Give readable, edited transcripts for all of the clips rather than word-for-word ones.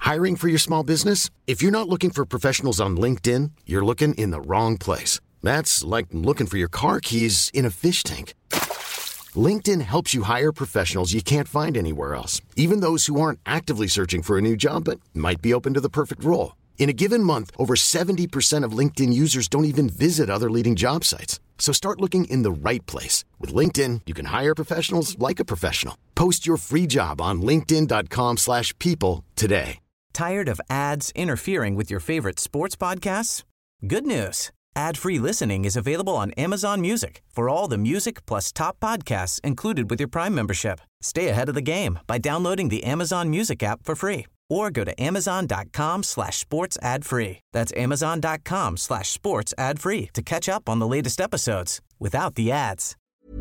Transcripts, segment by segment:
Hiring for your small business? If you're not looking for professionals on LinkedIn, you're looking in the wrong place. That's like looking for your car keys in a fish tank. LinkedIn helps you hire professionals you can't find anywhere else, even those who aren't actively searching for a new job but might be open to the perfect role. In a given month, over 70% of LinkedIn users don't even visit other leading job sites. So start looking in the right place. With LinkedIn, you can hire professionals like a professional. Post your free job on linkedin.com/people today. Tired of ads interfering with your favorite sports podcasts? Good news. Ad-free listening is available on Amazon Music for all the music plus top podcasts included with your Prime membership. Stay ahead of the game by downloading the Amazon Music app for free or go to amazon.com/sports ad free. That's amazon.com/sports ad free to catch up on the latest episodes without the ads.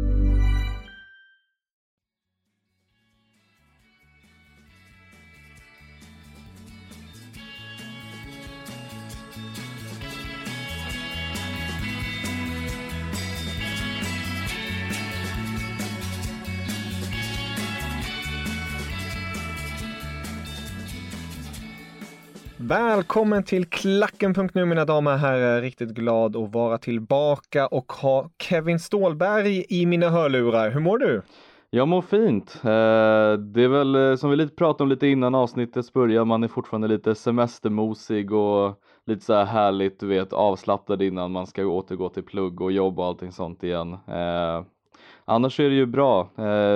Välkommen till Klacken.nu mina damer och herrar, riktigt glad att vara tillbaka och ha Kevin Ståhlberg i mina hörlurar. Hur mår du? Jag mår fint. Det är väl som vi lite pratade om lite innan avsnittets början, man är fortfarande lite semestermosig och lite så här härligt, du vet, avslappnad innan man ska återgå till plugg och jobb och allting sånt igen. Annars är det ju bra.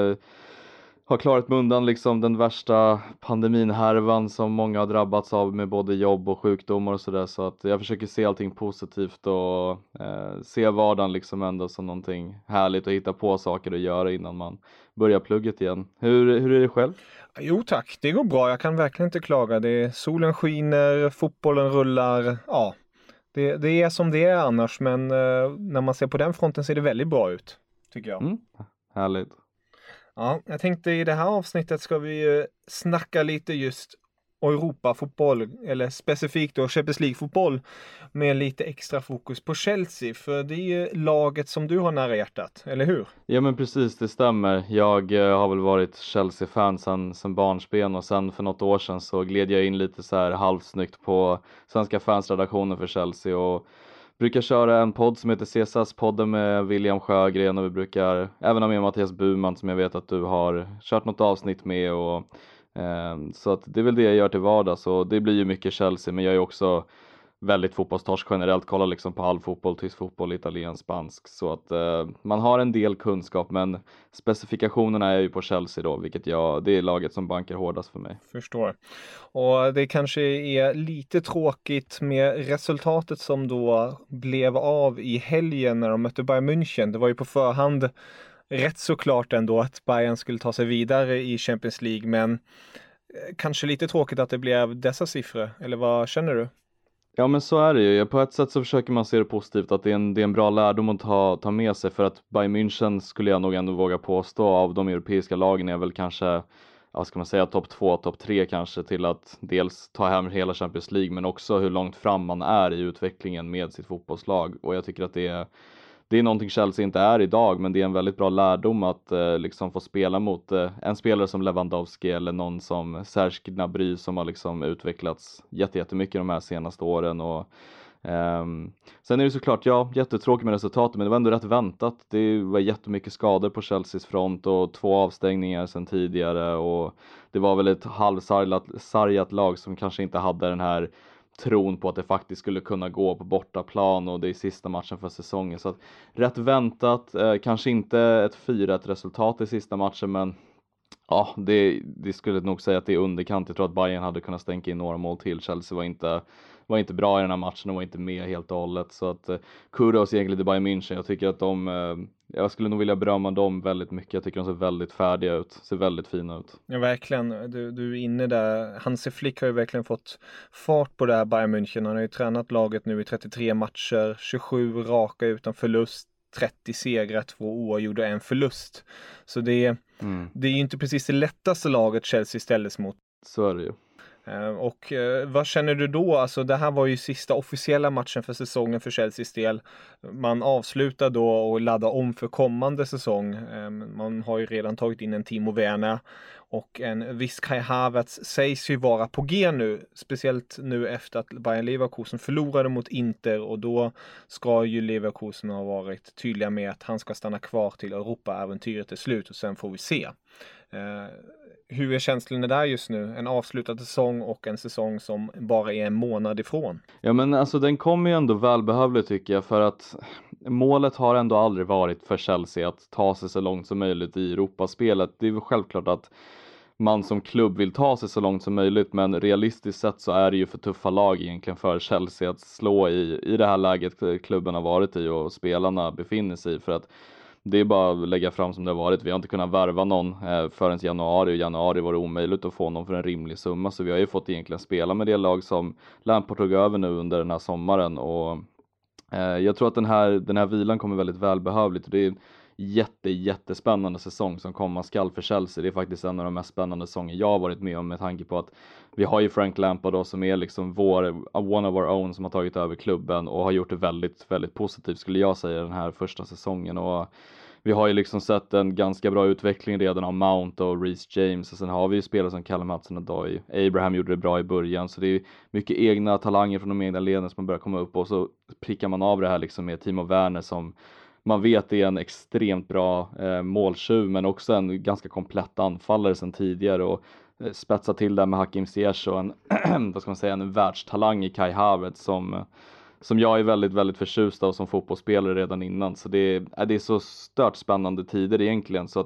Har klarat mig undan liksom den värsta pandeminhärvan som många har drabbats av med både jobb och sjukdomar och sådär, så att jag försöker se allting positivt och se vardagen liksom ändå som någonting härligt och hitta på saker att göra innan man börjar plugget igen. Hur är det själv? Jo tack, det går bra, jag kan verkligen inte klaga. Solen skiner, fotbollen rullar, ja. Det är som det är annars, men när man ser på den fronten ser det väldigt bra ut, tycker jag. Härligt. Ja, jag tänkte i det här avsnittet ska vi snacka lite just Europafotboll, eller specifikt då Champions League-fotboll med lite extra fokus på Chelsea, för det är ju laget som du har nära hjärtat, eller hur? Ja men precis, det stämmer. Jag har väl varit Chelsea-fan sedan barnsben, och sen för något år sedan så gled jag in lite så här halvsnyggt på Svenska fansredaktionen för Chelsea och brukar köra en podd som heter CSS-podden med William Sjögren, och vi brukar även ha med Mattias Buman som jag vet att du har kört något avsnitt med, och så att det är väl det jag gör till vardags, och det blir ju mycket Chelsea, men jag är också väldigt fotbollstorsk generellt, kollar liksom på all fotboll, tysk fotboll, italiensk, spansk, så att man har en del kunskap, men specifikationerna är ju på Chelsea då, vilket det är laget som bankar hårdast för mig. Förstår. Och det kanske är lite tråkigt med resultatet som då blev av i helgen när de mötte Bayern München. Det var ju på förhand rätt såklart ändå att Bayern skulle ta sig vidare i Champions League, men kanske lite tråkigt att det blev dessa siffror, eller vad känner du? Ja men så är det ju. På ett sätt så försöker man se det positivt, att det är en bra lärdom att ta med sig, för att Bayern München skulle jag nog ändå våga påstå av de europeiska lagen är väl kanske, vad ska man säga, topp 2, topp 3 kanske, till att dels ta hem hela Champions League, men också hur långt fram man är i utvecklingen med sitt fotbollslag, och jag tycker att det är någonting Chelsea inte är idag, men det är en väldigt bra lärdom att liksom få spela mot en spelare som Lewandowski eller någon som Serge Gnabry som har liksom utvecklats jättemycket de här senaste åren. Och sen är det såklart, jättetråkigt med resultatet, men det var ändå rätt väntat. Det var jättemycket skador på Chelseas front och 2 avstängningar sedan tidigare, och det var väl ett halvsargat lag som kanske inte hade den här tron på att det faktiskt skulle kunna gå på bortaplan, och det är sista matchen för säsongen, så att rätt väntat, kanske inte ett 4-1 resultat i sista matchen, men ja, det skulle nog säga att det är underkant. Jag tror att Bayern hade kunnat stänka in några mål till. Chelsea var inte bra i den här matchen och var inte med helt och hållet, så att kudos egentligen till Bayern München. Jag tycker att jag skulle nog vilja berömma dem väldigt mycket. Jag tycker de ser väldigt färdiga ut, ser väldigt fina ut. Ja, verkligen. Du är inne där. Hansi Flick har ju verkligen fått fart på det här Bayern München. Han har ju tränat laget nu i 33 matcher, 27 raka utan förlust, 30 segrar, 2 oavgjorda och 1 förlust. Så det är ju inte precis det lättaste laget Chelsea ställdes mot. Så är det ju. Och vad känner du då? Alltså det här var ju sista officiella matchen för säsongen för Chelseas del. Man avslutar då och laddar om för kommande säsong. Man har ju redan tagit in en Timo Werner och en viss Kai Havertz sägs ju vara på G nu. Speciellt nu efter att Bayer Leverkusen förlorade mot Inter, och då ska ju Leverkusen ha varit tydliga med att han ska stanna kvar till Europa-äventyret är slut, och sen får vi se. Hur är känslorna där just nu? En avslutad säsong och en säsong som bara är en månad ifrån. Ja, men alltså den kommer ju ändå välbehövligt tycker jag, för att målet har ändå aldrig varit för Chelsea att ta sig så långt som möjligt i Europaspelet. Det är väl självklart att man som klubb vill ta sig så långt som möjligt, men realistiskt sett så är det ju för tuffa lag egentligen för Chelsea att slå i det här läget klubben har varit i och spelarna befinner sig i, för att det är bara att lägga fram som det har varit. Vi har inte kunnat värva någon förrän januari, och januari var det omöjligt att få någon för en rimlig summa, så vi har ju fått egentligen spela med det lag som Lampard tog över nu under den här sommaren, och jag tror att den här vilan kommer väldigt välbehövligt. Det är en jättespännande säsong som komma skall för Chelsea. Det är faktiskt en av de mest spännande säsonger jag har varit med om, med tanke på att vi har ju Frank Lampard då, som är liksom one of our own, som har tagit över klubben och har gjort det väldigt positivt skulle jag säga den här första säsongen. Och vi har ju liksom sett en ganska bra utveckling redan av Mount och Reece James, och sen har vi ju spelare som Callum Hudson-Odoi. Abraham gjorde det bra i början, så det är mycket egna talanger från de egna leden som börjar komma upp, och så prickar man av det här liksom med Timo Werner som man vet är en extremt bra måltjuv, men också en ganska komplett anfallare sedan tidigare, och spetsa till där med Hakim Ziyech och en vad ska man säga, en världstalang i Kai Havertz som jag är väldigt förtjust av som fotbollsspelare redan innan. Så det är så stört spännande tider egentligen, så att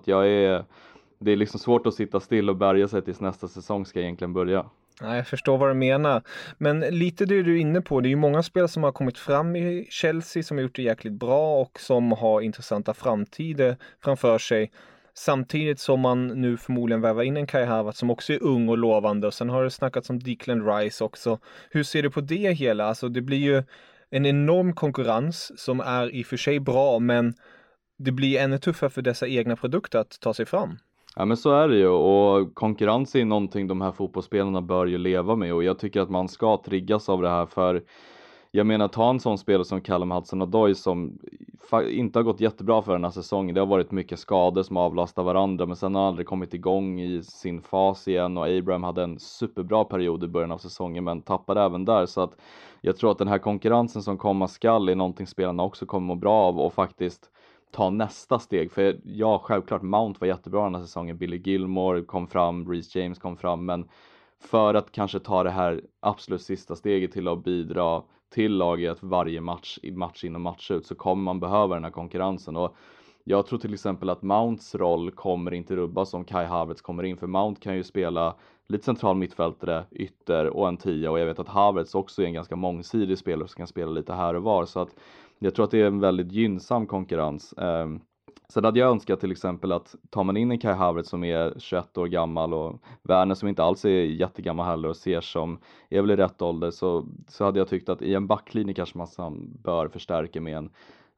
det är liksom svårt att sitta still och bärga sig tills nästa säsong ska egentligen börja. Ja, jag förstår vad du menar. Men lite det du är inne på, det är ju många spelare som har kommit fram i Chelsea som har gjort det jäkligt bra och som har intressanta framtider framför sig. Samtidigt som man nu förmodligen väver in en Kai Havertz som också är ung och lovande, och sen har det snackats om Declan Rice också. Hur ser du på det hela? Alltså det blir ju en enorm konkurrens som är i och för sig bra, men det blir ännu tuffare för dessa egna produkter att ta sig fram. Ja, men så är det ju, och konkurrens är någonting de här fotbollsspelarna bör ju leva med, och jag tycker att man ska triggas av det här, för jag menar, ta en sån spelare som Callum Hudson-Odoi som inte har gått jättebra för den här säsongen. Det har varit mycket skador som avlastar varandra, men sen har han aldrig kommit igång i sin fas igen, och Abraham hade en superbra period i början av säsongen men tappade även där, så att jag tror att den här konkurrensen som komma skall är någonting spelarna också kommer må bra av och faktiskt ta nästa steg. För ja, självklart Mount var jättebra den här säsongen, Billy Gilmore kom fram, Reece James kom fram, men för att kanske ta det här absolut sista steget till att bidra till laget varje match in och match ut, så kommer man behöva den här konkurrensen. Och jag tror till exempel att Mounts roll kommer inte rubbas om Kai Havertz kommer in, för Mount kan ju spela lite central mittfältare, ytter och en 10, och jag vet att Havertz också är en ganska mångsidig spelare som kan spela lite här och var, så att jag tror att det är en väldigt gynnsam konkurrens. Så hade jag önskat till exempel att tar man in en Kai Havertz som är 21 år gammal och Werner som inte alls är jättegammal heller och ser som är väl i rätt ålder, så hade jag tyckt att i en backlinje kanske man bör förstärka med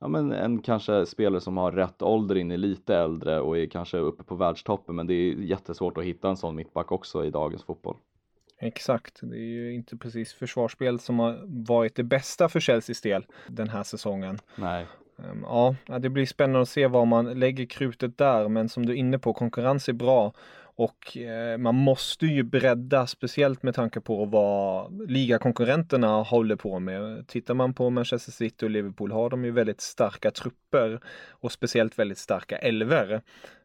en kanske spelare som har rätt ålder in i lite äldre och är kanske uppe på världstoppen, men det är jättesvårt att hitta en sån mittback också i dagens fotboll. Exakt, det är ju inte precis försvarsspel som har varit det bästa för Chelseas del den här säsongen. Nej. Ja, det blir spännande att se var man lägger krutet där, men som du är inne på, konkurrens är bra och man måste ju bredda, speciellt med tanke på vad ligakonkurrenterna håller på med. Tittar man på Manchester City och Liverpool har de ju väldigt starka trupper och speciellt väldigt starka elver.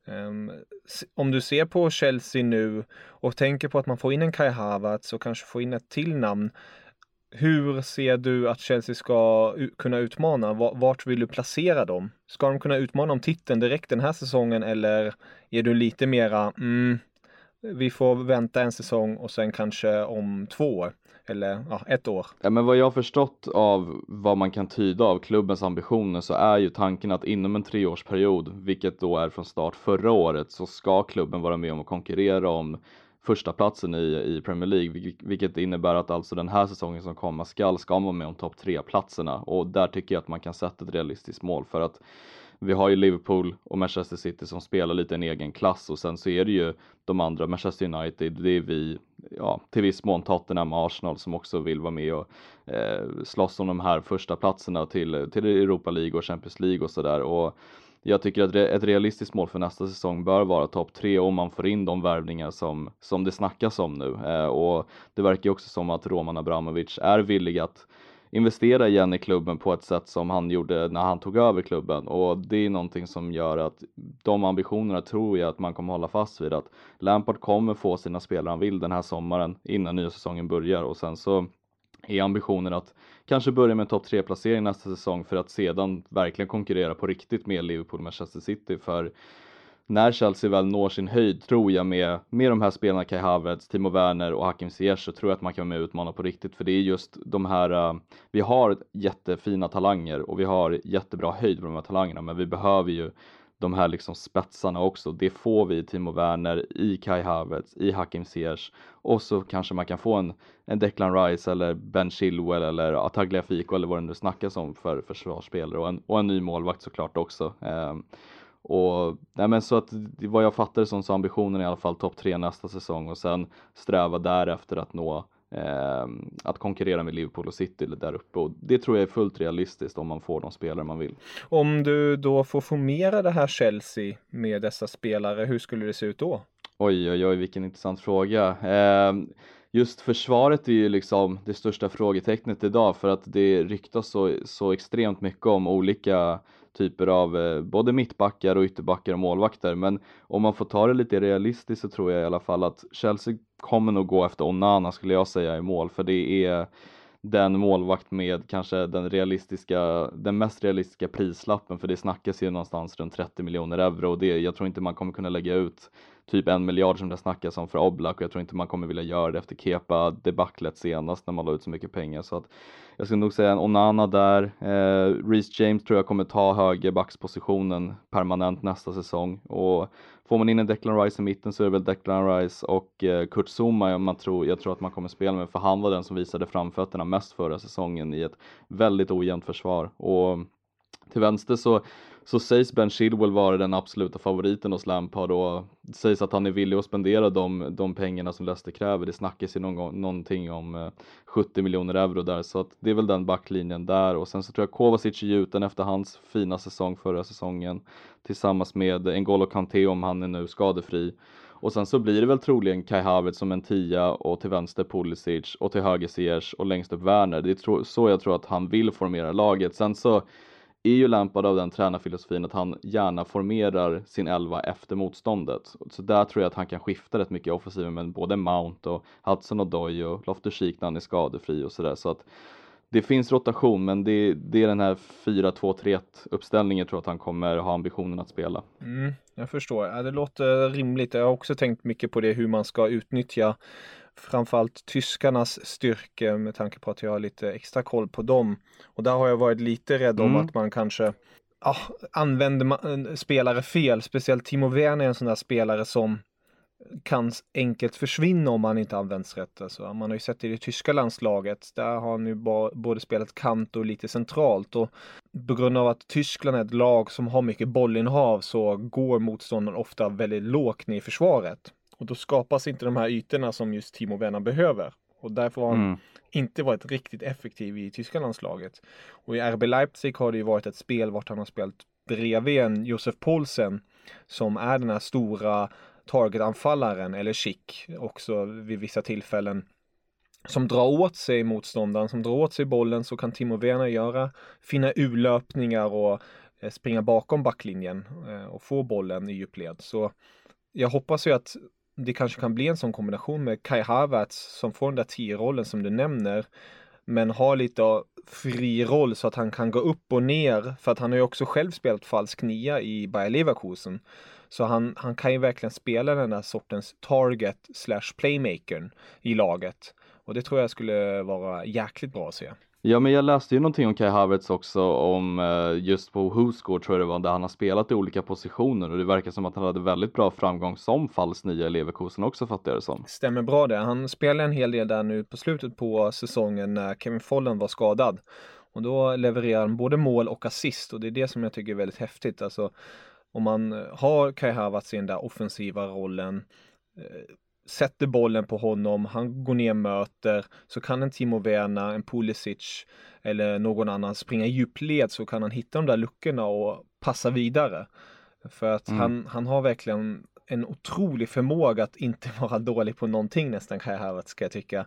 Om du ser på Chelsea nu och tänker på att man får in en Kai Havertz och kanske får in ett till namn, hur ser du att Chelsea ska kunna utmana? Vart vill du placera dem? Ska de kunna utmana om titeln direkt den här säsongen, eller är du lite mera vi får vänta en säsong och sen kanske om 2 år eller 1 år? Ja, men vad jag har förstått av vad man kan tyda av klubbens ambitioner, så är ju tanken att inom en 3-årsperiod, vilket då är från start förra året, så ska klubben vara med om att konkurrera om första platsen i Premier League, vilket innebär att alltså den här säsongen som kommer ska man vara med om topp 3-platserna, och där tycker jag att man kan sätta ett realistiskt mål, för att vi har ju Liverpool och Manchester City som spelar lite en egen klass, och sen så är det ju de andra, Manchester United, det är vi, till viss mån Tottenham och Arsenal som också vill vara med och slåss om de här första platserna till Europa League och Champions League och sådär. Och jag tycker att ett realistiskt mål för nästa säsong bör vara topp 3 om man får in de värvningar som det snackas om nu. Och det verkar ju också som att Roman Abramovic är villig att investera igen i klubben på ett sätt som han gjorde när han tog över klubben. Och det är någonting som gör att de ambitionerna tror jag att man kommer hålla fast vid. Att Lampard kommer få sina spelare han vill den här sommaren innan nya säsongen börjar. Och sen så är ambitionen att kanske börja med en topp 3-placering nästa säsong för att sedan verkligen konkurrera på riktigt med Liverpool och Manchester City. För när Chelsea väl når sin höjd, tror jag, med de här spelarna, Kai Havertz, Timo Werner och Hakim Ziyech, så tror jag att man kan vara med och utmana på riktigt. För det är just de här, vi har jättefina talanger och vi har jättebra höjd på de här talangerna, men vi behöver ju de här liksom spetsarna också. Det får vi i Timo Werner, i Kai Havertz, i Hakim Ziyech, och så kanske man kan få en Declan Rice eller Ben Chilwell eller Tagliafico eller vad det nu snackas om för försvarsspelare, och en ny målvakt såklart också. Så att vad jag fattar som så ambitionen är i alla fall topp 3 nästa säsong, och sen sträva därefter att nå att konkurrera med Liverpool och City eller där uppe, och det tror jag är fullt realistiskt om man får de spelare man vill. Om du då får formera det här Chelsea med dessa spelare, hur skulle det se ut då? Oj, vilken intressant fråga. Just försvaret är ju liksom det största frågetecknet idag, för att det ryktas så extremt mycket om olika typer av både mittbackar och ytterbackar och målvakter. Men om man får ta det lite realistiskt så tror jag i alla fall att Chelsea kommer nog gå efter Onana, skulle jag säga, i mål. För det är den målvakt med kanske den mest realistiska prislappen, för det snackas ju någonstans runt 30 miljoner euro, och jag tror inte man kommer kunna lägga ut typ 1 miljard som det snackas om för Oblak, och jag tror inte man kommer vilja göra det efter Kepa-debaclet senast när man la ut så mycket pengar. Så att jag skulle nog säga en Onana där. Reece James tror jag kommer ta högerbackspositionen permanent nästa säsong, och får man in en Declan Rice i mitten så är det väl Declan Rice och Kurt Zouma jag tror att man kommer spela med, för han var den som visade framfötterna mest förra säsongen i ett väldigt ojämnt försvar. Och till vänster så sägs Ben Chilwell vara den absoluta favoriten hos Lampard, och det sägs att han är villig att spendera de pengarna som Leicester kräver. Det snackas ju någonting om 70 miljoner euro där, så att det är väl den backlinjen där. Och sen så tror jag Kovacic är gjuten efter hans fina säsong förra säsongen, tillsammans med N'Golo Kanté om han är nu skadefri. Och sen så blir det väl troligen Kai Havertz som en 10, och till vänster Pulisic, och till höger Ziyech, och längst upp Werner. Det är så jag tror att han vill formera laget. Sen så är ju Lampard av den tränarfilosofin att han gärna formerar sin 11 efter motståndet. Så där tror jag att han kan skifta rätt mycket offensiven med både Mount och Hudson-Odoi och Loftus-Cheek när han är skadefri och sådär. Så att det finns rotation, men det är den här 4-2-3-1 uppställningen tror jag att han kommer ha ambitionen att spela. Jag förstår. Ja, det låter rimligt. Jag har också tänkt mycket på det, hur man ska utnyttja framförallt tyskarnas styrka, med tanke på att jag har lite extra koll på dem. Och där har jag varit lite rädd om att man kanske använder spelare fel. Speciellt Timo Werner är en sån där spelare som kan enkelt försvinna om man inte används rätt. Alltså, man har ju sett det i det tyska landslaget. Där har han ju både spelat kant och lite centralt. Och på grund av att Tyskland är ett lag som har mycket bollinnehav, så går motståndaren ofta väldigt lågt ner i försvaret. Och då skapas inte de här ytorna som just Timo Werner behöver. Och därför har han inte varit riktigt effektiv i tyska landslaget. Och i RB Leipzig har det ju varit ett spel vart han har spelat bredvid en Josef Poulsen, som är den här stora targetanfallaren, eller Schick också vid vissa tillfällen, som drar åt sig motståndaren, som drar åt sig bollen. Så kan Timo Werner göra fina urlöpningar och springa bakom backlinjen och få bollen i djupled. Så jag hoppas ju att det kanske kan bli en sån kombination med Kai Havertz som får den där 10-rollen som du nämner, men har lite fri roll så att han kan gå upp och ner, för att han har ju också själv spelat falsk 9 i Bayer Leverkusen. Så han kan ju verkligen spela den här sortens target/playmakern i laget. Och det tror jag skulle vara jäkligt bra att se. Ja, men jag läste ju någonting om Kai Havertz också, om just på WhoScored tror jag det var, där han har spelat i olika positioner, och det verkar som att han hade väldigt bra framgång som falsk 9 i Leverkusen också, fattar jag det som. Stämmer bra det. Han spelade en hel del där nu på slutet på säsongen när Kevin Follen var skadad. Och då levererar han både mål och assist, och det är det som jag tycker är väldigt häftigt. Alltså, om man har Kai Havertz i den där offensiva rollen, sätter bollen på honom, han går ner, möter, så kan en Timo Werner, en Pulisic eller någon annan springa i djupled, så kan han hitta de där luckorna och passa vidare. För att han har verkligen en otrolig förmåga att inte vara dålig på någonting nästan, Kai Havertz, ska jag tycka.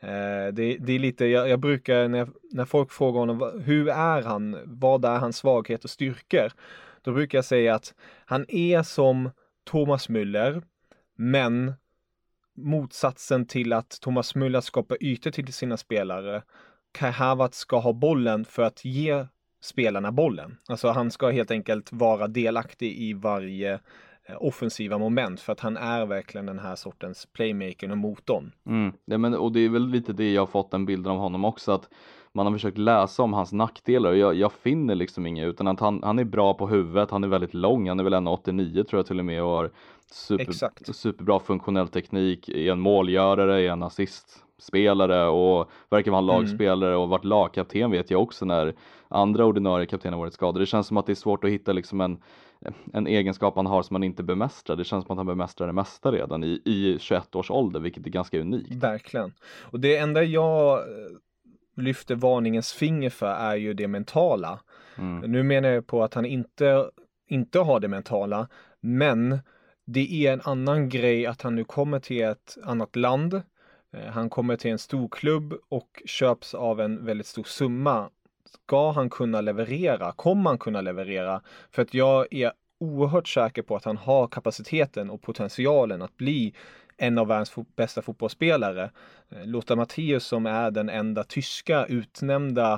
Det är lite, jag brukar när folk frågar honom, hur är han, vad är hans svaghet och styrkor? Då brukar jag säga att han är som Thomas Müller, men motsatsen till att Thomas Müller skapar ytor till sina spelare, Kai Havertz ska ha bollen för att ge spelarna bollen. Alltså han ska helt enkelt vara delaktig i varje offensiva moment, för att han är verkligen den här sortens playmaker och motorn. Och det är väl lite det jag har fått en bild av honom också, att man har försökt läsa om hans nackdelar och jag finner liksom inga, utan att han är bra på huvudet, han är väldigt lång, han är väl 1,89 tror jag till och med, och har superbra funktionell teknik, är en målgörare, är en assistspelare och verkar vara en lagspelare och varit lagkapten, vet jag också, när andra ordinarie kaptener varit skadade. Det känns som att det är svårt att hitta liksom en egenskap han har som man inte bemästrar. Det känns som att han bemästrar det mesta redan i 21 års ålder, vilket är ganska unikt. Verkligen. Och det enda jag lyfter varningens finger för är ju det mentala. Nu menar jag på att han inte har det mentala, men det är en annan grej att han nu kommer till ett annat land. Han kommer till en stor klubb och köps av en väldigt stor summa. Ska han kunna leverera? Kommer han kunna leverera? För att jag är oerhört säker på att han har kapaciteten och potentialen att bli en av världens bästa fotbollsspelare. Lothar Matthäus, som är den enda tyska utnämnda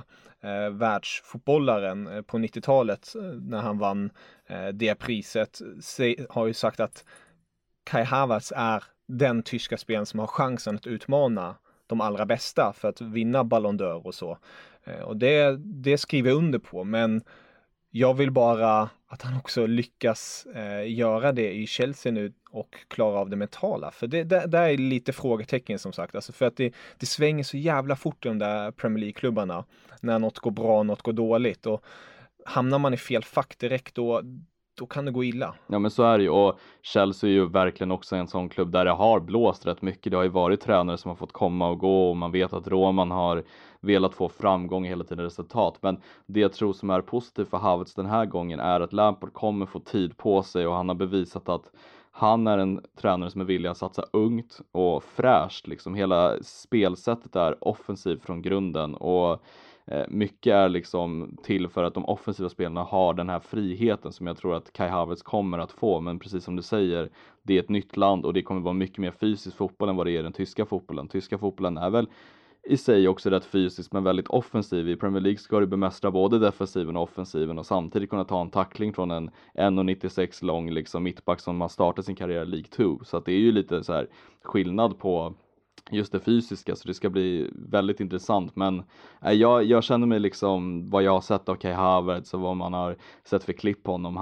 världsfotbollaren på 90-talet när han vann det priset, har ju sagt att Kai Havertz är den tyska spelaren som har chansen att utmana de allra bästa för att vinna Ballon d'Or och så. Och det skriver jag under på, men jag vill bara att han också lyckas göra det i Chelsea nu och klara av det mentala. För det är lite frågetecken som sagt. Alltså för att det svänger så jävla fort i de där Premier League-klubbarna. När något går bra, något går dåligt. Och hamnar man i fel fack direkt, då kan det gå illa. Ja, men så är det ju, och Chelsea är ju verkligen också en sån klubb där det har blåst rätt mycket. Det har ju varit tränare som har fått komma och gå, och man vet att Roman har velat få framgång hela tiden, resultat. Men det jag tror som är positivt för Havertz den här gången är att Lampard kommer få tid på sig, och han har bevisat att han är en tränare som är villig att satsa ungt och fräscht. Liksom hela spelsättet är offensivt från grunden, och mycket är liksom till för att de offensiva spelarna har den här friheten som jag tror att Kai Havertz kommer att få. Men precis som du säger, det är ett nytt land och det kommer vara mycket mer fysisk fotboll än vad det är den tyska fotbollen. Tyska fotbollen är väl i sig också rätt fysisk, men väldigt offensiv. I Premier League ska du bemästra både defensiven och offensiven och samtidigt kunna ta en tackling från en 1,96 lång liksom mittback som har startat sin karriär i League 2. Så att det är ju lite så här skillnad på just det fysiska, så det ska bli väldigt intressant. Men jag känner mig liksom, vad jag har sett av Kai Havertz och vad man har sett för klipp på honom,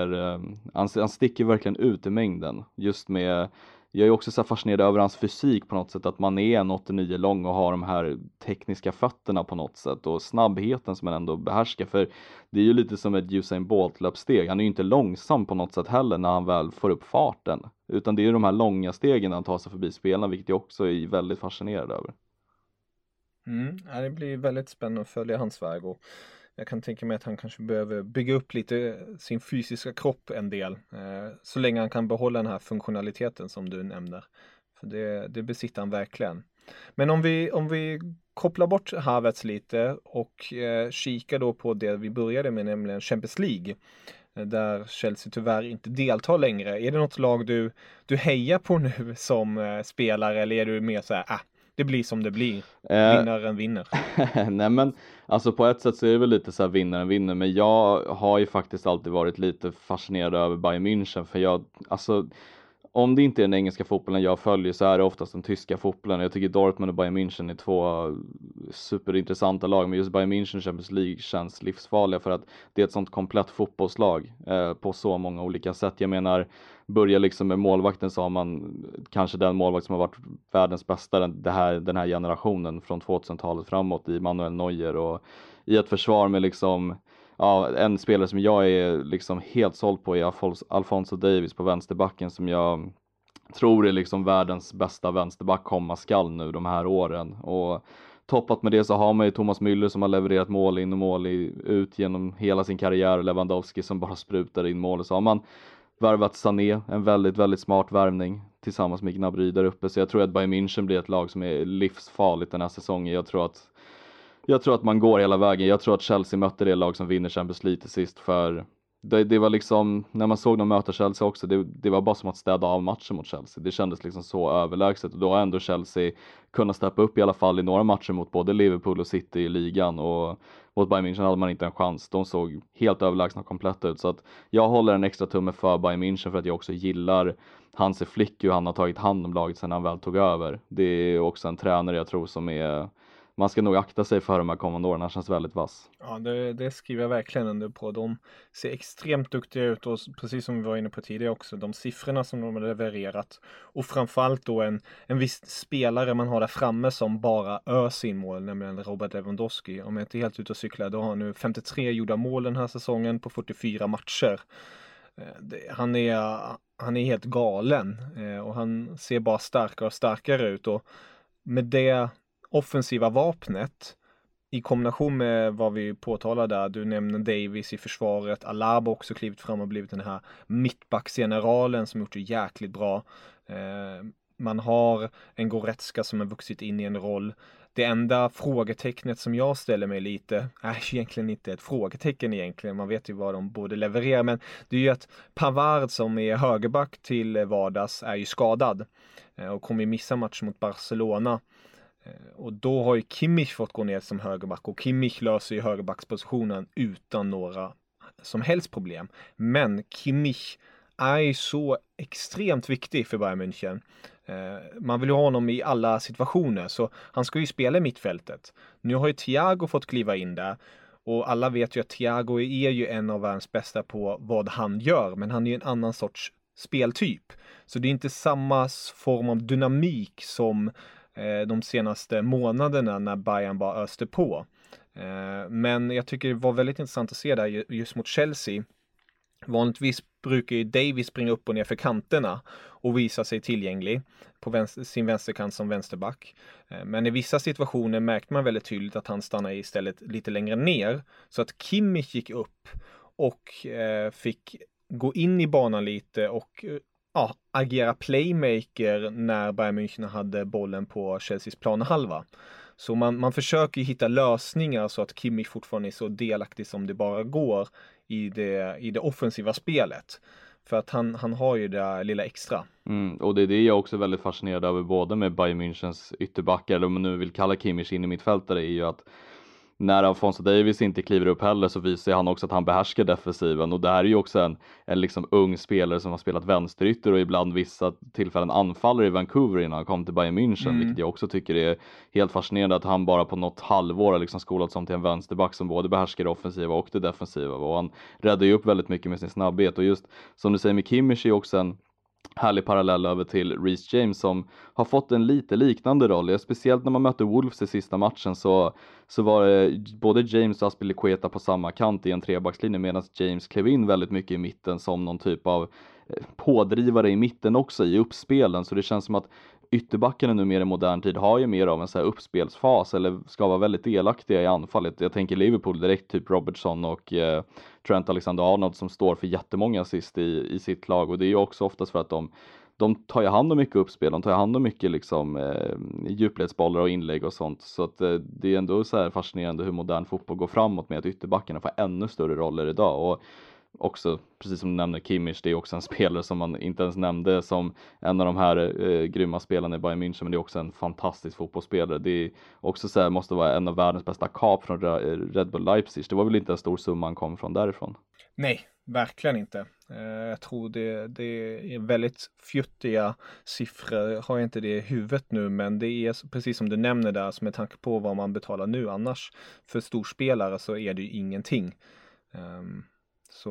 han sticker verkligen ut i mängden. Just med, jag är också så fascinerad över hans fysik på något sätt, att man är en 89 lång och har de här tekniska fötterna på något sätt och snabbheten som man ändå behärskar, för det är ju lite som ett Usain Bolt löpsteg. Han är ju inte långsam på något sätt heller när han väl får upp farten, utan det är ju de här långa stegen när han tar sig förbi spelarna, vilket jag också är väldigt fascinerad över. Det blir väldigt spännande att följa hans väg, och jag kan tänka mig att han kanske behöver bygga upp lite sin fysiska kropp en del, så länge han kan behålla den här funktionaliteten som du nämner. För det besitter han verkligen. Men om vi kopplar bort Havertz lite och kikar då på det vi började med, nämligen Champions League, där Chelsea tyvärr inte deltar längre. Är det något lag du hejar på nu som spelare, eller är du mer så här, det blir som det blir, vinnaren vinner? Nej, men alltså på ett sätt så är det väl lite så här vinnaren vinner, men jag har ju faktiskt alltid varit lite fascinerad över Bayern München, för om det inte är den engelska fotbollen jag följer så är det oftast den tyska fotbollen. Jag tycker Dortmund och Bayern München är två superintressanta lag, men just Bayern München Champions League känns livsfarliga för att det är ett sånt komplett fotbollslag på så många olika sätt. Jag menar, börja liksom med målvakten, så har man kanske den målvakt som har varit världens bästa den här generationen från 2000-talet framåt, i Manuel Neuer, och i ett försvar med liksom, ja, en spelare som jag är liksom helt såld på är Alphonso Davies på vänsterbacken, som jag tror är liksom världens bästa vänsterback komma skall nu de här åren. Och toppat med det så har man ju Thomas Müller som har levererat mål in och mål ut genom hela sin karriär, och Lewandowski som bara sprutar in mål. Så har man värvat Sané, en väldigt, väldigt smart värvning tillsammans med Gnabry där uppe. Så jag tror att Bayern München blir ett lag som är livsfarligt den här säsongen. Jag tror att man går hela vägen. Jag tror att Chelsea mötte det lag som vinner Champions League till sist, för det var liksom, när man såg dem möta Chelsea också, det var bara som att städa av matchen mot Chelsea. Det kändes liksom så överlägset, och då har ändå Chelsea kunnat steppa upp i alla fall i några matcher mot både Liverpool och City i ligan, och mot Bayern München hade man inte en chans. De såg helt överlägsna och kompletta ut, så att jag håller en extra tumme för Bayern München, för att jag också gillar Hansi Flick, hur han har tagit hand om laget sedan han väl tog över. Det är också en tränare jag tror som är, man ska nog akta sig för de här kommande åren, han känns väldigt vass. Ja, det skriver jag verkligen under på. De ser extremt duktiga ut, och precis som vi var inne på tidigare också, de siffrorna som de har levererat, och framförallt då en viss spelare man har där framme som bara öser in mål, nämligen Robert Lewandowski. Om jag inte är helt ute och cyklar, då har han nu 53 gjorda mål den här säsongen på 44 matcher. Han är helt galen, och han ser bara starkare och starkare ut, och med det offensiva vapnet i kombination med vad vi påtalade där, du nämner Davies i försvaret, Alaba också klivit fram och blivit den här mittbacksgeneralen som gjort det jäkligt bra. Man har en Goretzka som har vuxit in i en roll. Det enda frågetecknet som jag ställer mig lite är egentligen inte ett frågetecken egentligen, man vet ju vad de borde leverera, men det är ju att Pavard som är högerback till vardags är ju skadad och kommer missa matchen mot Barcelona. Och då har ju Kimmich fått gå ner som högerback, och Kimmich löser ju högerbackspositionen utan några som helst problem. Men Kimmich är ju så extremt viktig för Bayern München. Man vill ju ha honom i alla situationer, så han ska ju spela i mittfältet. Nu har ju Thiago fått kliva in där, och alla vet ju att Thiago är ju en av världens bästa på vad han gör, men han är ju en annan sorts speltyp. Så det är inte samma form av dynamik som de senaste månaderna när Bayern bara öste på. Men jag tycker det var väldigt intressant att se där just mot Chelsea. Vanligtvis brukar ju Davies springa upp och ner för kanterna och visa sig tillgänglig på sin vänsterkant som vänsterback. Men i vissa situationer märkte man väldigt tydligt att han stannade istället lite längre ner, så att Kimmich gick upp och fick gå in i banan lite och agera playmaker när Bayern München hade bollen på Chelseas planhalva. Så man försöker hitta lösningar så att Kimmich fortfarande är så delaktig som det bara går i det offensiva spelet. För att han har ju det lilla extra. Och det är det jag också är väldigt fascinerad över, både med Bayern Münchens ytterbackar, eller om man nu vill kalla Kimmich in i mittfältare, är ju att när Alphonso Davies inte kliver upp heller så visar han också att han behärskar defensiven, och det här är ju också en liksom ung spelare som har spelat vänsterytter och ibland vissa tillfällen anfaller i Vancouver innan han kom till Bayern München, vilket jag också tycker är helt fascinerande, att han bara på något halvår har liksom skolats om till en vänsterback som både behärskar det offensiva och det defensiva, och han räddar ju upp väldigt mycket med sin snabbhet. Och just som du säger med Kimmich är också en härlig parallell över till Reece James som har fått en lite liknande roll. Speciellt när man mötte Wolves i sista matchen så var det både James och Azpilicueta på samma kant i en trebackslinje, medan James klev in väldigt mycket i mitten som någon typ av pådrivare i mitten också i uppspelen. Så det känns som att ytterbackarna nu mer i modern tid har ju mer av en så här uppspelsfas, eller ska vara väldigt delaktiga i anfallet. Jag tänker Liverpool direkt, typ Robertson och Trent Alexander-Arnold som står för jättemånga assist i sitt lag, och det är ju också oftast för att de tar ju hand om mycket uppspel, de tar hand om mycket liksom djupledsbollar och inlägg och sånt, så att det är ändå så här fascinerande hur modern fotboll går framåt med att ytterbackarna får ännu större roller idag. Och också, precis som du nämner, Kimmich, det är också en spelare som man inte ens nämnde som en av de här grymma spelarna i Bayern München, men det är också en fantastisk fotbollsspelare. Det är också så här, måste vara en av världens bästa kap från Red Bull Leipzig. Det var väl inte en stor summa han kom från därifrån? Nej, verkligen inte. Jag tror det är väldigt fjuttiga siffror. Har jag inte det i huvudet nu, men det är precis som du nämner där, som med tanke på vad man betalar nu annars för storspelare, så är det ju ingenting. Så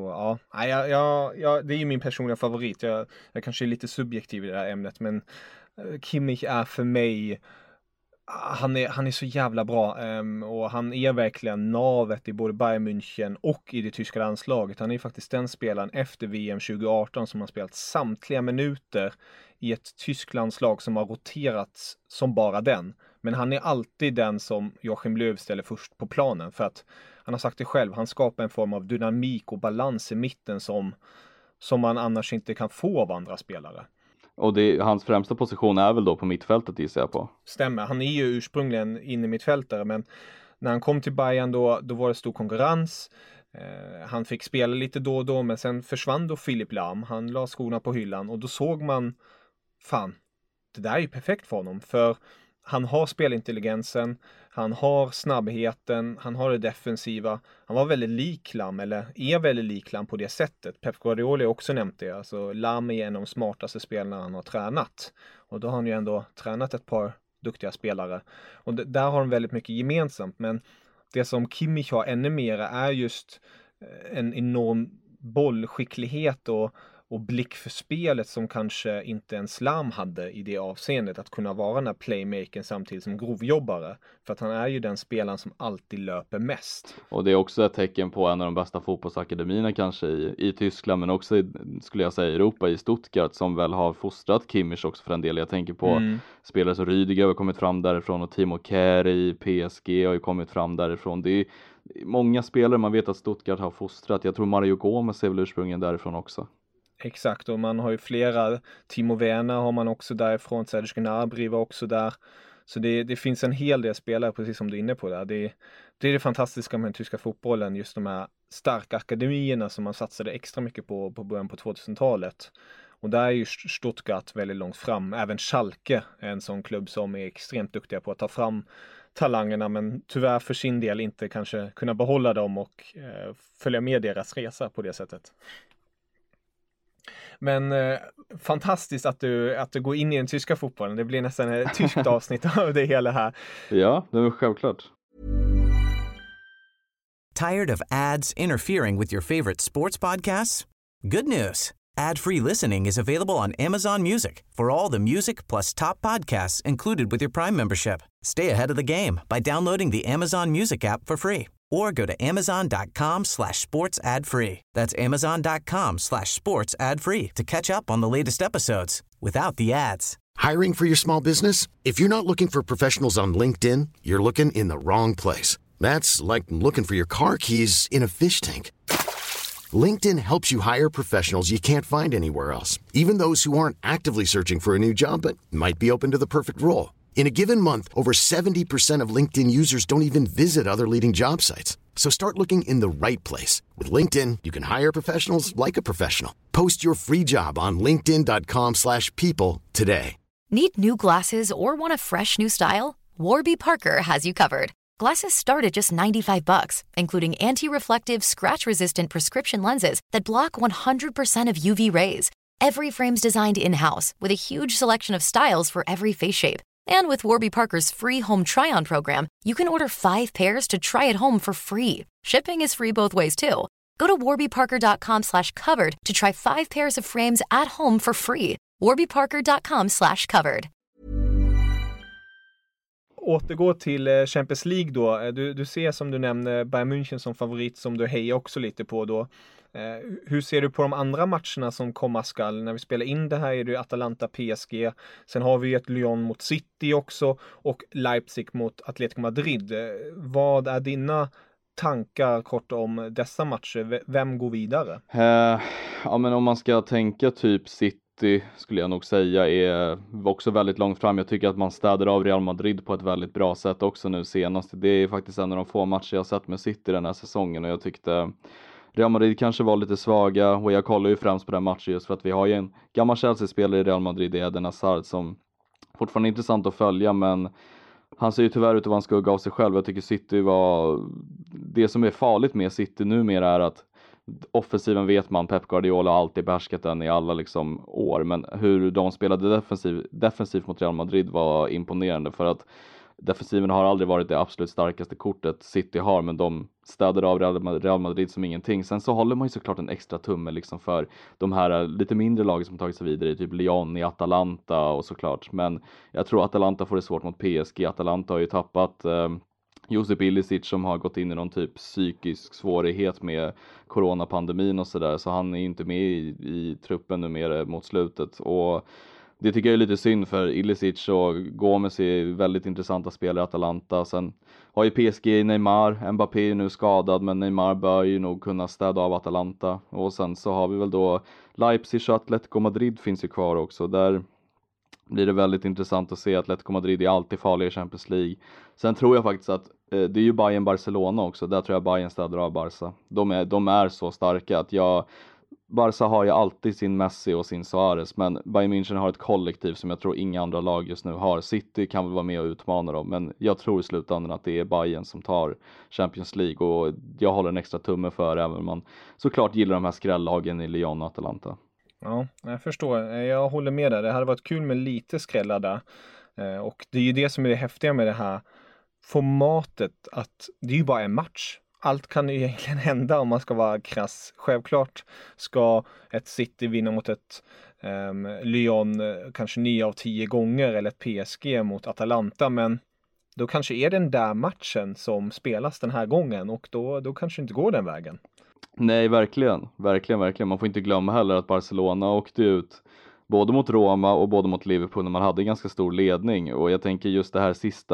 ja, det är ju min personliga favorit. Jag kanske är lite subjektiv i det här ämnet, men Kimmich är för mig Han är så jävla bra och han är verkligen navet i både Bayern München och i det tyska landslaget. Han är faktiskt den spelaren efter VM 2018 som har spelat samtliga minuter i ett tysk landslag som har roterats som bara den. Men han är alltid den som Joachim Löw ställer först på planen, för att han har sagt det själv, han skapar en form av dynamik och balans i mitten som man annars inte kan få av andra spelare. Och hans främsta position är väl då på mittfältet, gissar jag på. Stämmer, han är ju ursprungligen inne mittfältare, men när han kom till Bayern då var det stor konkurrens. Han fick spela lite då och då, men sen försvann då Philipp Lahm. Han la skorna på hyllan och då såg man, fan, det där är ju perfekt för honom, för han har spelintelligensen, han har snabbheten, han har det defensiva. Han var väldigt lik Lahm, eller är väldigt lik Lahm på det sättet. Pep Guardiola har också nämnt det. Alltså Lahm är en av de smartaste spelarna han har tränat. Och då har han ju ändå tränat ett par duktiga spelare. Och där har de väldigt mycket gemensamt. Men det som Kimmich har ännu mer är just en enorm bollskicklighet och blick för spelet som kanske inte ens Lahm hade i det avseendet, att kunna vara den här playmakern samtidigt som grovjobbare, för att han är ju den spelaren som alltid löper mest. Och det är också ett tecken på en av de bästa fotbollsakademierna kanske i Tyskland, men också skulle jag säga Europa, i Stuttgart, som väl har fostrat Kimmich också för en del. Jag tänker på spelare som Rüdiger har kommit fram därifrån, och Timo Kehrer i PSG har ju kommit fram därifrån. Det är många spelare man vet att Stuttgart har fostrat. Jag tror Mario Gomez är väl ursprungligen därifrån också. Exakt, och man har ju flera. Timo Werner har man också därifrån, Serge Gnabry var också där. Så det finns en hel del spelare, precis som du är inne på där. Det är det fantastiska med den tyska fotbollen, just de här starka akademierna som man satsade extra mycket på början på 2000-talet. Och där är ju Stuttgart väldigt långt fram. Även Schalke är en sån klubb som är extremt duktiga på att ta fram talangerna, men tyvärr för sin del inte kanske kunna behålla dem och följa med deras resa på det sättet. Men fantastiskt att du går in i den tyska fotbollen. Det blir nästan ett tyskt avsnitt av det hela här. Ja, det är självklart. Tired of ads interfering with your favorite sports podcasts? Good news. Ad-free listening is available on Amazon Music for all the music plus top podcasts included with your Prime membership. Stay ahead of the game by downloading the Amazon Music app for free or go to amazon.com/sports ad free. That's amazon.com/sports ad free to catch up on the latest episodes without the ads. Hiring for your small business? If you're not looking for professionals on LinkedIn, you're looking in the wrong place. That's like looking for your car keys in a fish tank. LinkedIn helps you hire professionals you can't find anywhere else, even those who aren't actively searching for a new job but might be open to the perfect role. In a given month, over 70% of LinkedIn users don't even visit other leading job sites. So start looking in the right place. With LinkedIn, you can hire professionals like a professional. Post your free job on linkedin.com/people today. Need new glasses or want a fresh new style? Warby Parker has you covered. Glasses start at just $95, including anti-reflective, scratch-resistant prescription lenses that block 100% of UV rays. Every frame's designed in-house with a huge selection of styles for every face shape. And with Warby Parker's free home try-on program, you can order 5 pairs to try at home for free. Shipping is free both ways too. Go to warbyparker.com/covered to try 5 pairs of frames at home for free. warbyparker.com/covered. Återgå till Champions League då. Du ser, som du nämnde, Bayern München som favorit, som du hejar också lite på då. Hur ser du på de andra matcherna som komma skall? När vi spelar in det här är det Atalanta PSG. Sen har vi ett Lyon mot City också och Leipzig mot Atletico Madrid. Vad är dina tankar kort om dessa matcher? Vem går vidare? Ja, men om man ska tänka typ City skulle jag nog säga är också väldigt långt fram. Jag tycker att man städar av Real Madrid på ett väldigt bra sätt också nu senast. Det är faktiskt en av de få matcher jag har sett med City den här säsongen, och jag tyckte Real Madrid kanske var lite svaga, och jag kollar ju främst på den matchen just för att vi har ju en gammal Chelsea-spelare i Real Madrid, Eden Hazard, som fortfarande är intressant att följa, men han ser ju tyvärr ut att vara en skugga av sig själv. Jag tycker City var... Det som är farligt med City numera är att offensiven vet man, Pep Guardiola har alltid behärskat den i alla liksom år, men hur de spelade defensivt mot Real Madrid var imponerande, för att defensiven har aldrig varit det absolut starkaste kortet City har, men de städade av Real Madrid som ingenting. Sen så håller man ju såklart en extra tumme liksom för de här lite mindre lagen som tagit sig vidare, typ Lyon, i Atalanta och såklart. Men jag tror Atalanta får det svårt mot PSG. Atalanta har ju tappat Josip Ilicic som har gått in i någon typ psykisk svårighet med coronapandemin och sådär, så han är inte med i truppen nu mer mot slutet. Och det tycker jag är lite synd, för Ilicic och Gomes är väldigt intressanta spelare i Atalanta. Sen har ju PSG Neymar, Mbappé är nu skadad, men Neymar bör ju nog kunna städa av Atalanta. Och sen så har vi väl då Leipzig och Atletico Madrid finns ju kvar också. Där blir det väldigt intressant att se. Atletico Madrid är alltid farliga i Champions League. Sen tror jag faktiskt att det är ju Bayern Barcelona också. Där tror jag Bayern städar av Barca. De är så starka att Barca har ju alltid sin Messi och sin Suarez, men Bayern München har ett kollektiv som jag tror inga andra lag just nu har. City kan väl vara med och utmana dem, men jag tror i slutändan att det är Bayern som tar Champions League, och jag håller en extra tumme för, även om man såklart gillar de här skrällagen i Lyon och Atalanta. Ja, jag förstår. Jag håller med där. Det hade varit kul med lite skrällar där. Och det är ju det som är det häftiga med det här formatet, att det är ju bara en match. Allt kan ju egentligen hända om man ska vara krass. Självklart ska ett City vinna mot ett Lyon kanske 9 av 10 gånger, eller ett PSG mot Atalanta, men då kanske är den där matchen som spelas den här gången, och då kanske inte går den vägen. Nej, verkligen. Man får inte glömma heller att Barcelona åkte ut både mot Roma och både mot Liverpool när man hade ganska stor ledning. Och jag tänker just den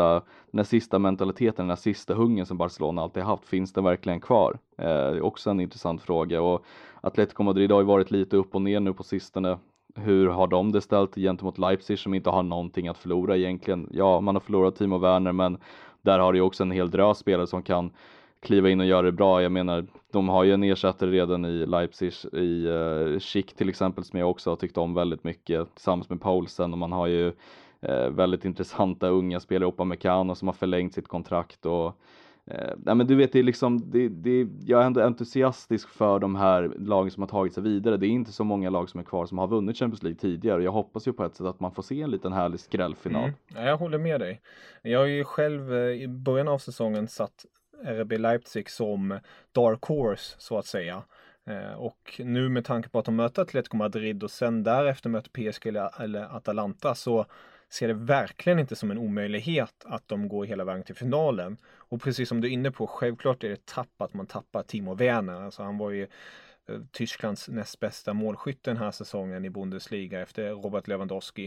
här sista mentaliteten, den här sista hungern som Barcelona alltid haft, finns den verkligen kvar? Det är också en intressant fråga. Och Atletico Madrid har ju varit lite upp och ner nu på sistone. Hur har de det ställt gentemot Leipzig som inte har någonting att förlora egentligen? Ja, man har förlorat Timo Werner, men där har det ju också en hel drös spelare som kan kliva in och göra det bra. Jag menar, de har ju en ersättare redan i Leipzig, i Schick till exempel, som jag också har tyckt om väldigt mycket, tillsammans med Poulsen. Och man har ju väldigt intressanta unga spelare, Upamecano, som har förlängt sitt kontrakt. Och nej, men du vet, det är liksom, jag är ändå entusiastisk för de här lagen som har tagit sig vidare. Det är inte så många lag som är kvar som har vunnit Champions League tidigare. Jag hoppas ju på ett sätt att man får se en liten härlig skrällfinal. Jag håller med dig. Jag har ju själv i början av säsongen satt RB Leipzig som dark horse så att säga. Och nu med tanke på att de möter Atletico Madrid och sen därefter möter PSG eller Atalanta, så ser det verkligen inte som en omöjlighet att de går hela vägen till finalen. Och precis som du är inne på, självklart är det att man tappar Timo Werner. Alltså han var ju Tysklands näst bästa målskytt den här säsongen i Bundesliga efter Robert Lewandowski.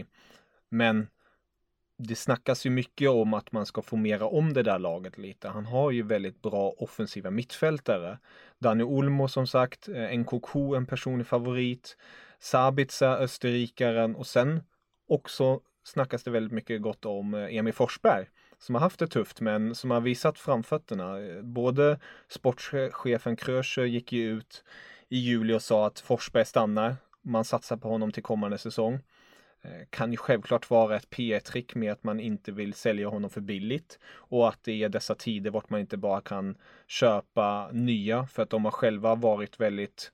Men det snackas ju mycket om att man ska formera om det där laget lite. Han har ju väldigt bra offensiva mittfältare. Dani Olmo som sagt, Nkunku en personlig favorit. Sabitzer, österrikaren, och sen också snackas det väldigt mycket gott om Emil Forsberg som har haft det tufft men som har visat framfötterna. Både sportchefen Kröscher gick ju ut i juli och sa att Forsberg stannar. Man satsar på honom till kommande säsong. Kan ju självklart vara ett PR-trick med att man inte vill sälja honom för billigt, och att det är dessa tider vart man inte bara kan köpa nya, för att de har själva varit väldigt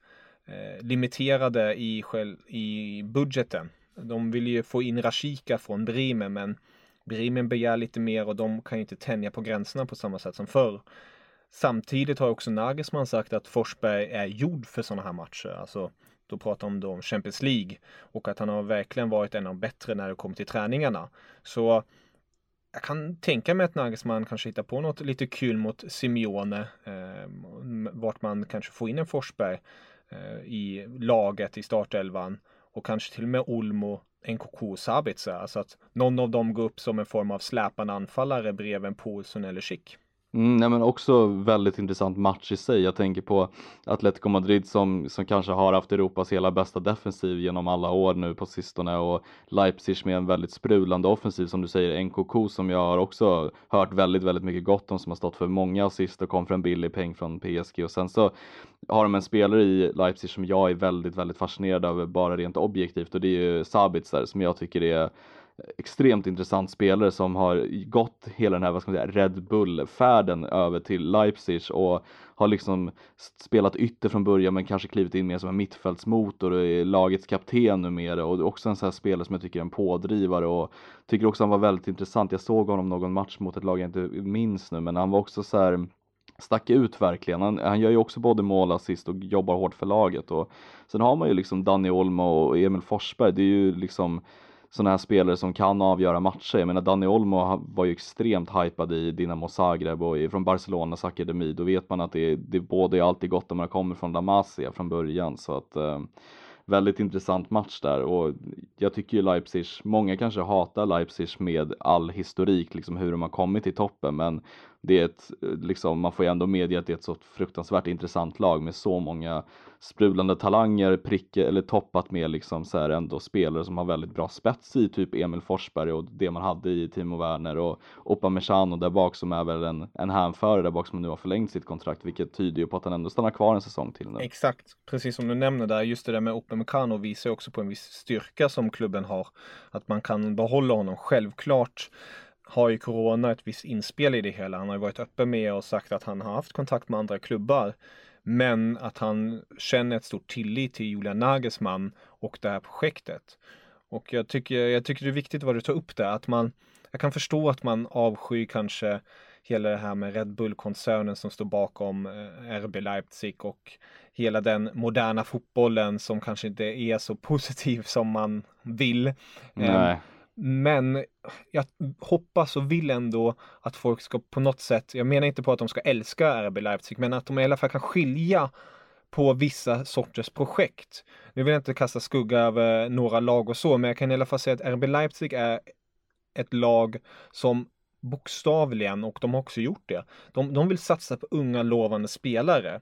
limiterade i budgeten. De vill ju få in Rashica från Bremen, men Bremen begär lite mer och de kan ju inte tänja på gränserna på samma sätt som förr. Samtidigt har också Nagelsmann sagt att Forsberg är gjord för sådana här matcher. Alltså, då pratar de om Champions League, och att han har verkligen varit en av bättre när det kommer till träningarna. Så jag kan tänka mig att Nagelsmann kanske hittar på något lite kul mot Simeone, vart man kanske får in en Forsberg i laget i startelvan, och kanske till och med Olmo, Nkunku och Sabitzer. Alltså att någon av dem går upp som en form av släpande anfallare bredvid en Poulsen eller Schick. Nej, men också väldigt intressant match i sig. Jag tänker på Atletico Madrid som kanske har haft Europas hela bästa defensiv genom alla år nu på sistone, och Leipzig med en väldigt sprudlande offensiv, som du säger, Nkunku som jag har också hört väldigt, väldigt mycket gott om, som har stått för många assist och kom för en billig peng från PSG. Och sen så har de en spelare i Leipzig som jag är väldigt, väldigt fascinerad över bara rent objektivt, och det är ju Sabitzer, som jag tycker är extremt intressant spelare som har gått hela den här, vad ska man säga, Red Bull-färden över till Leipzig och har liksom spelat ytter från början men kanske klivit in mer som en mittfältsmotor och är lagets kapten numera, och också en sån här spelare som jag tycker är en pådrivare och tycker också han var väldigt intressant. Jag såg honom någon match mot ett lag jag inte minns nu, men han var också så här, stack ut verkligen. Han gör ju också både mål och assist och jobbar hårt för laget, och sen har man ju liksom Dani Olmo och Emil Forsberg. Det är ju liksom sådana här spelare som kan avgöra matcher. Jag menar, Dani Olmo var ju extremt hypad i Dinamo Zagreb och från Barcelonas akademi. Då vet man att det både är alltid gott om man kommer från La Masia från början, så att väldigt intressant match där. Och jag tycker ju Leipzig, många kanske hatar Leipzig med all historik, liksom hur de har kommit till toppen, men det är liksom, man får ju ändå medge att det är ett så fruktansvärt intressant lag med så många sprudlande talanger, eller toppat med liksom så här ändå spelare som har väldigt bra spets i, typ Emil Forsberg och det man hade i Timo Werner och Upamecano där bak, som är väl en hänförare där bak som nu har förlängt sitt kontrakt, vilket tyder ju på att han ändå stannar kvar en säsong till nu. Exakt, precis som du nämner där, just det där med Upamecano visar också på en viss styrka som klubben har, att man kan behålla honom. Självklart har ju corona ett visst inspel i det hela. Han har ju varit öppen med och sagt att han har haft kontakt med andra klubbar, men att han känner ett stort tillit till Julian Nagelsmann och det här projektet. Och jag tycker det är viktigt vad du tar upp där, att jag kan förstå att man avskyr kanske hela det här med Red Bull-koncernen som står bakom RB Leipzig och hela den moderna fotbollen som kanske inte är så positiv som man vill. Nej. Men jag hoppas och vill ändå att folk ska på något sätt, jag menar inte på att de ska älska RB Leipzig, men att de i alla fall kan skilja på vissa sorters projekt. Nu vill jag inte kasta skugga över några lag och så, men jag kan i alla fall säga att RB Leipzig är ett lag som bokstavligen, och de har också gjort det, de vill satsa på unga lovande spelare.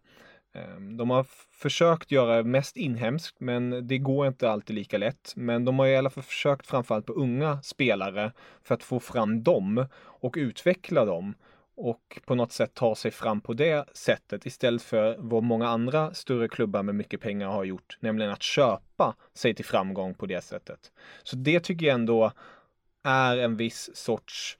De har försökt göra mest inhemskt, men det går inte alltid lika lätt. Men de har i alla fall försökt framförallt på unga spelare för att få fram dem och utveckla dem och på något sätt ta sig fram på det sättet, istället för vad många andra större klubbar med mycket pengar har gjort, nämligen att köpa sig till framgång på det sättet. Så det tycker jag ändå är en viss sorts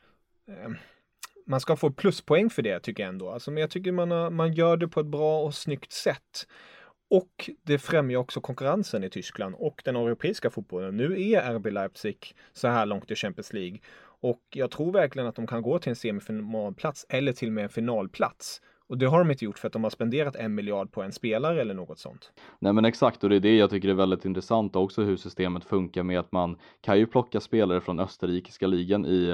man ska få pluspoäng för det, tycker jag ändå. Alltså, men jag tycker man gör det på ett bra och snyggt sätt. Och det främjar också konkurrensen i Tyskland och den europeiska fotbollen. Nu är RB Leipzig så här långt i Champions League. Och jag tror verkligen att de kan gå till en semifinalplats eller till och med en finalplats. Och det har de inte gjort för att de har spenderat 1 miljard på en spelare eller något sånt. Nej, men exakt, och det är det jag tycker är väldigt intressant också, hur systemet funkar med att man kan ju plocka spelare från österrikiska ligan i,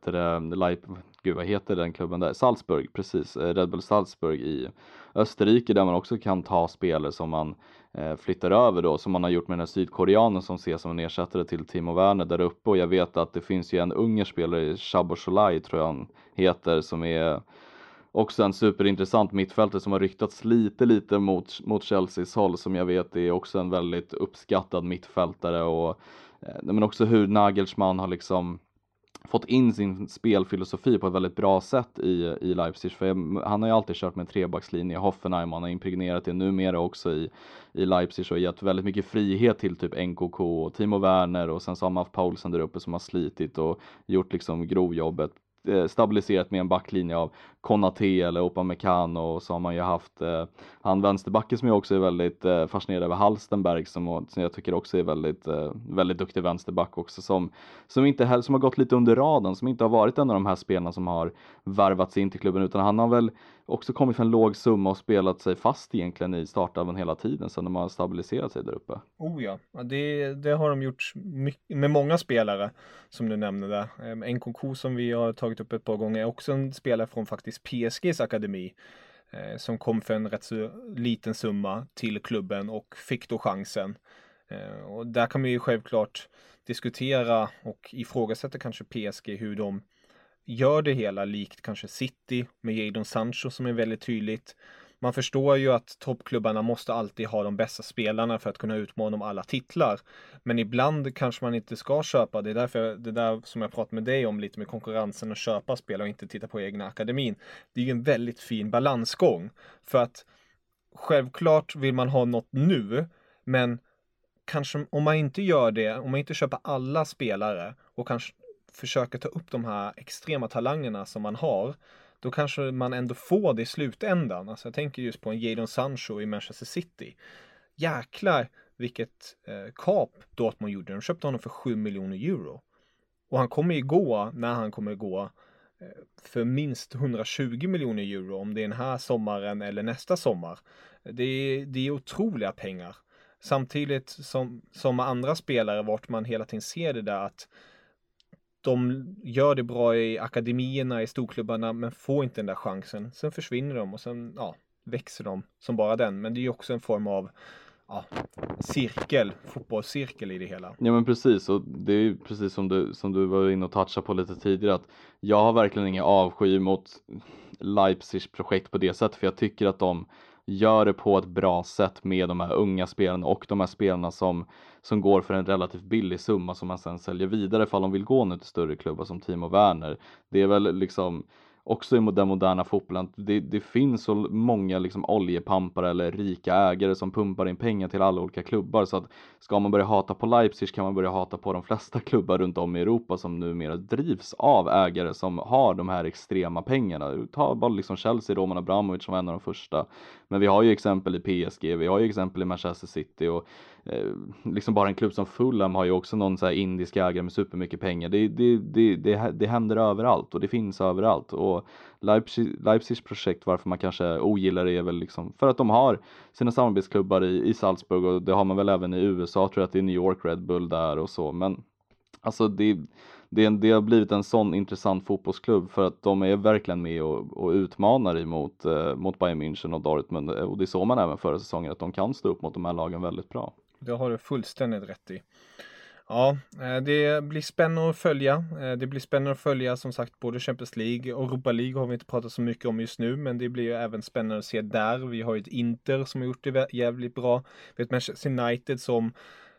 vad heter den klubben där? Salzburg, precis, Red Bull Salzburg i Österrike, där man också kan ta spelare som man flyttar över då, som man har gjort med den här sydkoreanen som ses som en ersättare till Timo Werner där uppe. Och jag vet att det finns ju en ungersk spelare, Shabosholai tror jag han heter, som är också en superintressant mittfältare som har ryktats lite mot Chelseas håll, som jag vet är också en väldigt uppskattad mittfältare. Och men också hur Nagelsmann har liksom fått in sin spelfilosofi på ett väldigt bra sätt i Leipzig. För han har ju alltid kört med en trebackslinje. Hoffenheim, han har impregnerat det numera också i Leipzig och gett väldigt mycket frihet till typ NKK och Timo Werner, och sen så har man haft Paulsen där uppe som har slitit och gjort liksom grovjobbet, stabiliserat med en backlinje av Konaté eller Upamecano, och så har man ju haft han vänsterbacken som jag också är väldigt fascinerad över, Halstenberg, som jag tycker också är väldigt duktig vänsterback också, som har gått lite under radarn, som inte har varit en av de här spelarna som har värvats in till klubben, utan han har väl också kommit från en låg summa och spelat sig fast egentligen i startelvan hela tiden sedan de har stabiliserat sig där uppe. Oh ja, det har de gjort med många spelare som du nämnde där. NKK som vi har tagit upp ett par gånger är också en spelare från faktiskt PSGs akademi som kom för en rätt så liten summa till klubben och fick då chansen. Och där kan man ju självklart diskutera och ifrågasätta kanske PSG hur de gör det hela, likt kanske City med Jadon Sancho som är väldigt tydligt. Man förstår ju att toppklubbarna måste alltid ha de bästa spelarna för att kunna utmana om alla titlar. Men ibland kanske man inte ska köpa. Det är därför det där som jag pratade med dig om lite med konkurrensen och köpa spel och inte titta på egna akademin. Det är ju en väldigt fin balansgång. För att självklart vill man ha något nu, men kanske om man inte gör det, om man inte köper alla spelare och kanske försöker ta upp de här extrema talangerna som man har, då kanske man ändå får det i slutändan. Alltså jag tänker just på en Jadon Sancho i Manchester City. Jäklar vilket kap Dortmund gjorde. De köpte honom för 7 miljoner euro. Och han kommer ju gå, när han kommer gå, för minst 120 miljoner euro, om det är den här sommaren eller nästa sommar. Det är otroliga pengar. Samtidigt som andra spelare, vart man hela tiden ser det där att de gör det bra i akademierna, i storklubbarna, men får inte den där chansen. Sen försvinner de och sen växer de som bara den. Men det är ju också en form av fotbollscirkel i det hela. Ja men precis, och det är ju precis som du var inne och touchade på lite tidigare, att jag har verkligen ingen avsky mot Leipzigs projekt på det sättet, för jag tycker att de gör det på ett bra sätt med de här unga spelarna och de här spelarna som går för en relativt billig summa som man sen säljer vidare för de vill gå nu till större klubbar som Timo Werner. Det är väl liksom också i den moderna fotbollen, det finns så många liksom oljepampare eller rika ägare som pumpar in pengar till alla olika klubbar, så att ska man börja hata på Leipzig kan man börja hata på de flesta klubbar runt om i Europa som numera drivs av ägare som har de här extrema pengarna. Ta bara liksom Chelsea, Roman Abramovich som var en av de första, men vi har ju exempel i PSG, vi har ju exempel i Manchester City, och liksom bara en klubb som Fulham har ju också någon så här indisk ägare med supermycket pengar. Det händer överallt och det finns överallt, och Leipzigs projekt, varför man kanske ogillar det, är väl liksom för att de har sina samarbetsklubbar i Salzburg, och det har man väl även i USA, tror jag att det är New York Red Bull där och så, men alltså det har blivit en sån intressant fotbollsklubb för att de är verkligen med och utmanar mot Bayern München och Dortmund, och det såg man även förra säsongen att de kan stå upp mot de här lagen väldigt bra. Det har du fullständigt rätt i. Ja, det blir spännande att följa. Det blir spännande att följa som sagt både Champions League och Europa League har vi inte pratat så mycket om just nu, men det blir ju även spännande att se där. Vi har ju ett Inter som har gjort det jävligt bra. Vi har ett Manchester United som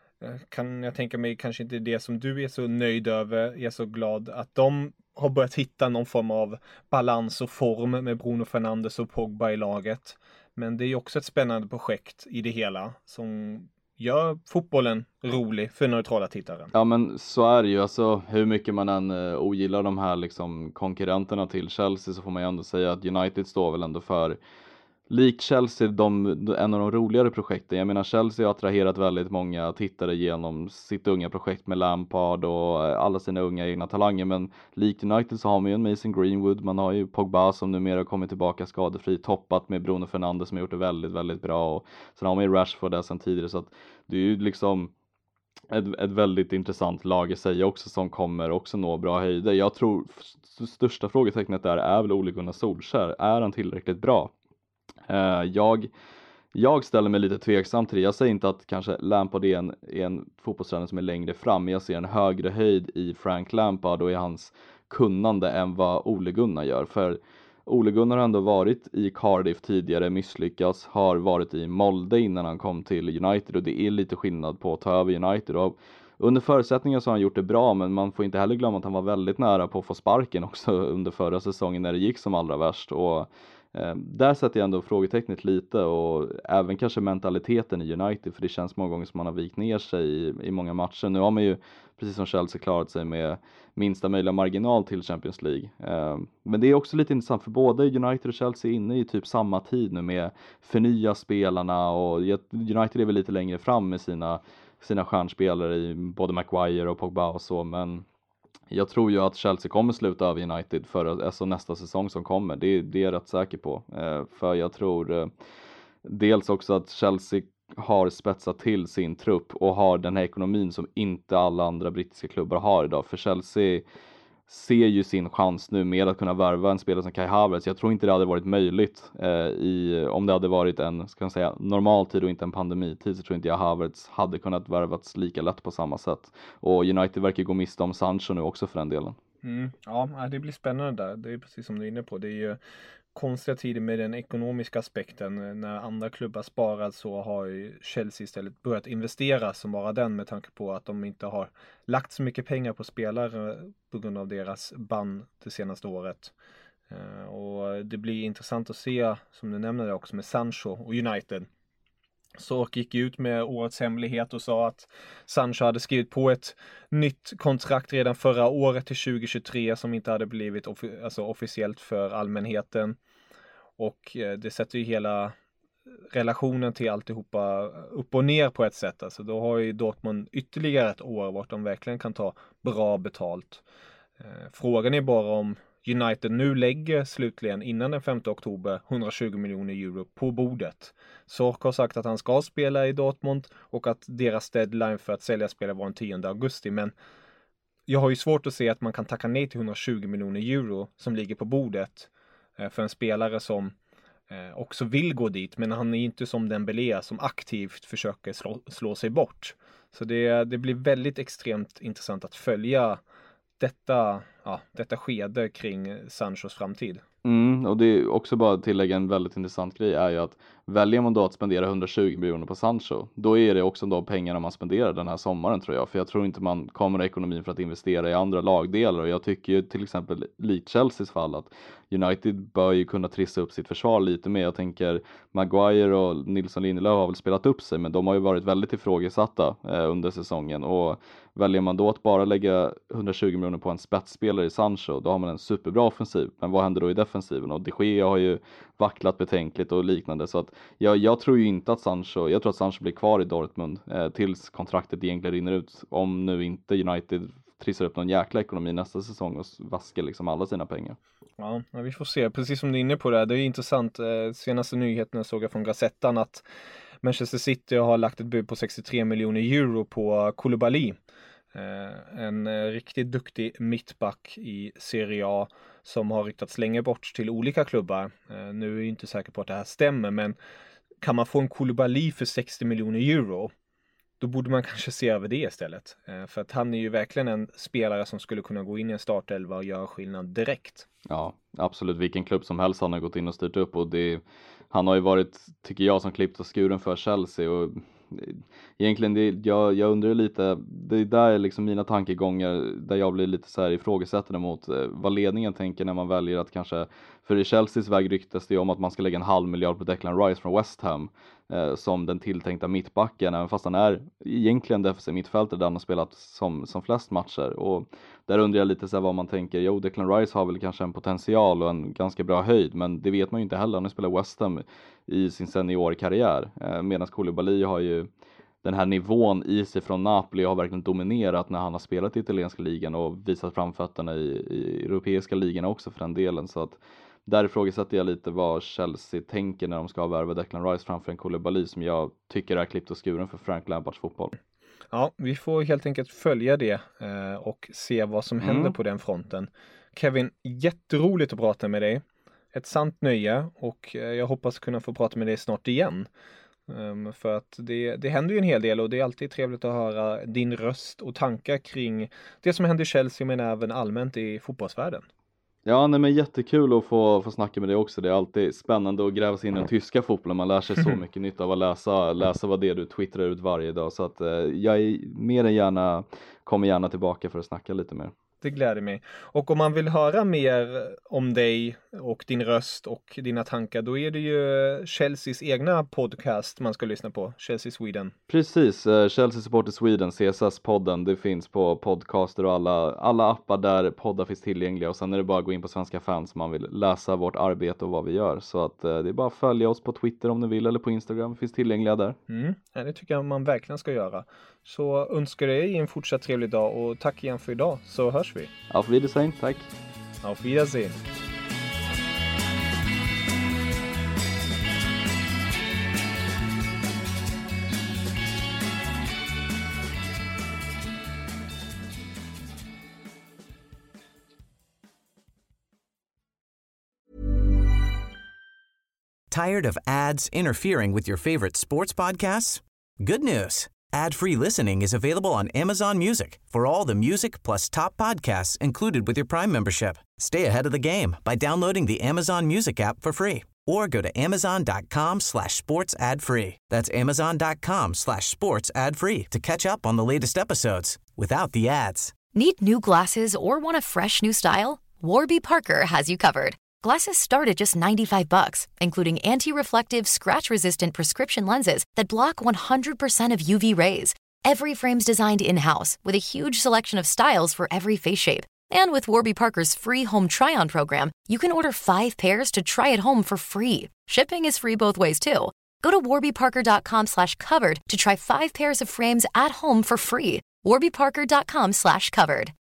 kan jag tänka mig kanske inte det som du är så nöjd över. Jag är så glad att de har börjat hitta någon form av balans och form med Bruno Fernandes och Pogba i laget. Men det är ju också ett spännande projekt i det hela som gör fotbollen rolig för neutrala tittare. Ja men så är det ju, alltså hur mycket man än ogillar de här liksom konkurrenterna till Chelsea, så får man ju ändå säga att United står väl ändå för, likt Chelsea, en av de roligare projekten. Jag menar Chelsea har attraherat väldigt många tittare genom sitt unga projekt med Lampard och alla sina unga egna talanger, men likt United så har man ju en Mason Greenwood, man har ju Pogba som numera kommit tillbaka skadefri, toppat med Bruno Fernandes som har gjort det väldigt, väldigt bra, och sen har man ju Rashford där sen tidigare, så att det är ju liksom ett väldigt intressant lag i sig också som kommer också nå bra höjder. Jag tror största frågetecknet där är väl Ole Gunnar Solskjær. Är han tillräckligt bra? Jag ställer mig lite tveksam till det. Jag säger inte att kanske Lampard är en fotbollstränare som är längre fram, men jag ser en högre höjd i Frank Lampard och i hans kunnande än vad Ole Gunnar gör. För Ole Gunnar har ändå varit i Cardiff tidigare, misslyckats, har varit i Molde innan han kom till United, och det är lite skillnad på att ta över United. Och under förutsättningar så har han gjort det bra, men man får inte heller glömma att han var väldigt nära på att få sparken också under förra säsongen när det gick som allra värst, och där sätter jag ändå frågetecknet lite, och även kanske mentaliteten i United, för det känns många gånger som man har vikt ner sig i många matcher. Nu har man ju, precis som Chelsea, klarat sig med minsta möjliga marginal till Champions League. Men det är också lite intressant, för både United och Chelsea är inne i typ samma tid nu med förnya spelarna, och United är väl lite längre fram med sina stjärnspelare i både Maguire och Pogba och så, men jag tror ju att Chelsea kommer sluta över United för alltså nästa säsong som kommer. Det är jag rätt säker på. För jag tror dels också att Chelsea har spetsat till sin trupp och har den här ekonomin som inte alla andra brittiska klubbar har idag. För Chelsea ser ju sin chans nu med att kunna värva en spelare som Kai Havertz. Jag tror inte det hade varit möjligt om det hade varit en, ska man säga, normal tid och inte en pandemitid, så tror inte jag Havertz hade kunnat värvats lika lätt på samma sätt. Och United verkar gå miste om Sancho nu också för den delen. Ja, det blir spännande där. Det är precis som du är inne på. Det är ju konstiga tider med den ekonomiska aspekten. När andra klubbar sparat så har ju Chelsea istället börjat investera som bara den, med tanke på att de inte har lagt så mycket pengar på spelare på grund av deras ban det senaste året. Och det blir intressant att se, som du nämnde också med Sancho och United. Sork gick ut med årets hemlighet och sa att Sancho hade skrivit på ett nytt kontrakt redan förra året till 2023 som inte hade blivit officiellt för allmänheten. Och det sätter ju hela relationen till alltihopa upp och ner på ett sätt. Alltså då har ju Dortmund ytterligare ett år vart de verkligen kan ta bra betalt. Frågan är bara om United nu lägger slutligen innan den 5 oktober 120 miljoner euro på bordet. Sork har sagt att han ska spela i Dortmund och att deras deadline för att sälja spelare var den 10 augusti. Men jag har ju svårt att se att man kan tacka nej till 120 miljoner euro som ligger på bordet för en spelare som också vill gå dit. Men han är inte som Dembélé som aktivt försöker slå sig bort. Så det blir väldigt extremt intressant att följa detta skede kring Sanchos framtid. Och det är också bara att tillägga en väldigt intressant grej är ju att väljer man då att spendera 120 miljoner på Sancho, då är det också de pengarna man spenderar den här sommaren tror jag. För jag tror inte man kommer ha ekonomin för att investera i andra lagdelar. Och jag tycker ju till exempel likt Chelseas fall att United bör ju kunna trissa upp sitt försvar lite mer. Jag tänker Maguire och Nilsson Lindelöf har väl spelat upp sig, men de har ju varit väldigt ifrågasatta under säsongen. Och väljer man då att bara lägga 120 miljoner på en spetsspelare i Sancho, då har man en superbra offensiv. Men vad händer då i defensiven? Och De Gea har ju vacklat betänkligt och liknande. Så att jag tror ju inte att Sancho blir kvar i Dortmund tills kontraktet egentligen rinner ut. Om nu inte United trissar upp någon jäkla ekonomi nästa säsong och vaskar liksom alla sina pengar. Ja, vi får se. Precis som du är inne på det är intressant. Senaste nyheterna såg jag från Gazettan att Manchester City har lagt ett bud på 63 miljoner euro på Koulibaly. En riktigt duktig mittback i Serie A som har ryktats länge bort till olika klubbar. Nu är jag inte säker på att det här stämmer, men kan man få en Koulibaly för 60 miljoner euro, då borde man kanske se över det istället. För att han är ju verkligen en spelare som skulle kunna gå in i en startelva och göra skillnad direkt. Ja, absolut. Vilken klubb som helst han har gått in och styrt upp. Och han har ju varit, tycker jag, som klippt och skuren för Chelsea. Och egentligen, jag undrar lite, det där är liksom mina tankegångar där jag blir lite så här ifrågasättande mot vad ledningen tänker när man väljer att kanske, för i Chelseas väg ryktas det om att man ska lägga 500 miljoner på Declan Rice från West Ham som den tilltänkta mittbacken, även fast han är egentligen defensiv mittfältare där han har spelat som flest matcher. Och där undrar jag lite så här vad man tänker. Declan Rice har väl kanske en potential och en ganska bra höjd, men det vet man ju inte heller. Han har spelat West Ham i sin seniorkarriär, medan Koulibaly har ju den här nivån i sig från Napoli och har verkligen dominerat när han har spelat i italienska ligan och visat framfötterna i europeiska ligan också för den delen. Så att där ifrågasätter jag lite vad Chelsea tänker när de ska värva Declan Rice framför en Koulibaly som jag tycker är klippt och skuren för Frank Lampards fotboll. Ja, vi får helt enkelt följa det och se vad som händer på den fronten. Kevin, jätteroligt att prata med dig. Ett sant nöje och jag hoppas kunna få prata med dig snart igen. För att det händer ju en hel del och det är alltid trevligt att höra din röst och tankar kring det som händer i Chelsea men även allmänt i fotbollsvärlden. Ja, nej, men jättekul att få snacka med dig också. Det är alltid spännande att gräva sig in i den tyska fotbollen. Man lär sig så mycket nytt av att läsa vad det är du twittrar ut varje dag. Så att jag är mer än gärna, kommer gärna tillbaka för att snacka lite mer. Det gläder mig. Och om man vill höra mer om dig och din röst och dina tankar, då är det ju Chelseas egna podcast man ska lyssna på, Chelsea Sweden. Precis, Chelsea Supporter Sweden, CSS-podden, det finns på podcaster och alla appar där poddar finns tillgängliga. Och sen är det bara att gå in på Svenska Fans om man vill läsa vårt arbete och vad vi gör. Så att det är bara att följa oss på Twitter om ni vill eller på Instagram, finns tillgängliga där. Det tycker jag man verkligen ska göra. Så önskar dig en fortsatt trevlig dag och tack igen för idag, så hörs vi. Auf Wiedersehen, tack. Auf Wiedersehen. Tired of ads interfering with your favorite sports podcasts? Good news. Ad-free listening is available on Amazon Music for all the music plus top podcasts included with your Prime membership. Stay ahead of the game by downloading the Amazon Music app for free or go to amazon.com/sports ad free. That's amazon.com/sports ad free to catch up on the latest episodes without the ads. Need new glasses or want a fresh new style? Warby Parker has you covered. Glasses start at just 95 bucks, including anti-reflective, scratch-resistant prescription lenses that block 100% of UV rays. Every frame's designed in-house with a huge selection of styles for every face shape. And with Warby Parker's free home try-on program, you can order 5 pairs to try at home for free. Shipping is free both ways, too. Go to warbyparker.com/covered to try 5 pairs of frames at home for free. warbyparker.com/covered.